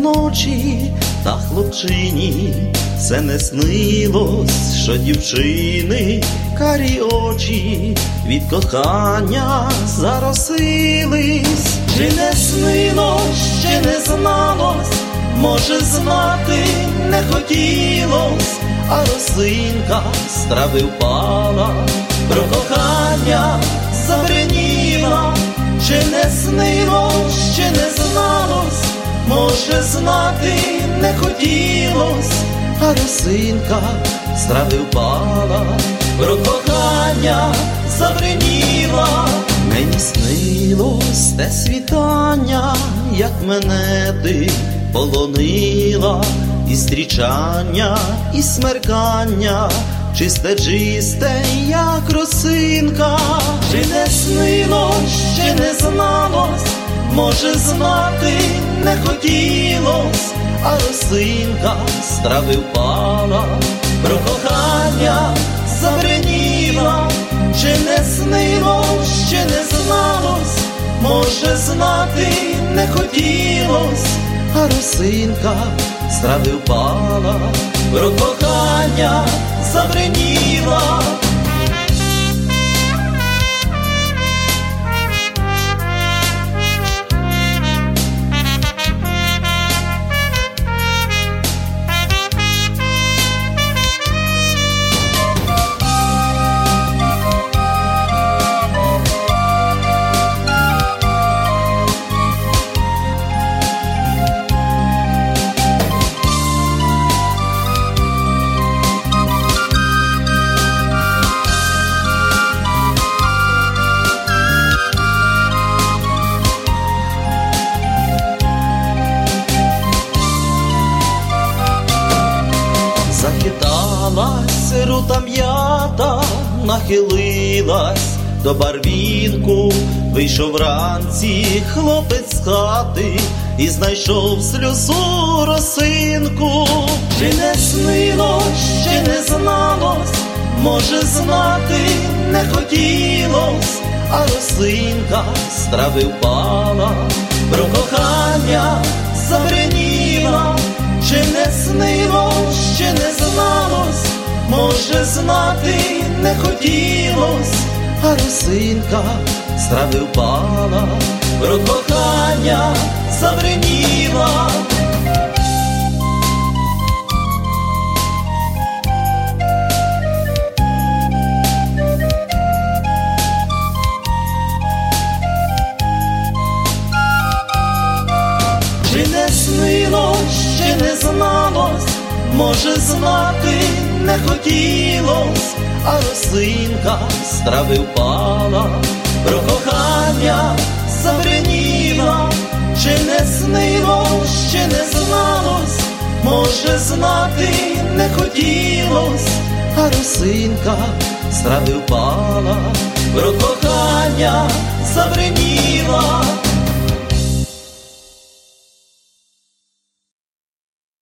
ночі, та хлопчині це не снилось, що дівчини карі очі від кохання заросились. Чи не снилось, чи не зналось, може знати не хотілось, а росинка з трави впала, про кохання забриніла. Чи не снилось, чи не зналось, може знати не хотілось, а росинка з трави впала, про кохання забриніла. Мені снилось те світання, як мене ти полонила, і зустрічання, і смеркання, чисте, як росинка. Чи не снилось, чи не зналось, може знати не хотілось, а росинка з трави впала, про кохання забриніла. Чи не снилось, чи не зналось, може знати не хотілось, а росинка з трави впала, про кохання забриніла. Захиталась рута м'ята, нахилилась до барвінку. Вийшов вранці хлопець з хати і знайшов сльозу росинку. Чи не снилось, чи не зналось, може знати не хотілось, а росинка з трави впала, про кохання забриніла. Чи не снилось, чи не зналось, може знати не хотілось, а росинка з трави впала, про кохання забриніла. Чи не снилось, чи не зналось, може знати не хотілось, а росинка з трави впала, про кохання забриніла. Чи не снилось, чи не зналось, може знати не хотілось, а росинка з трави впала, про кохання забриніла.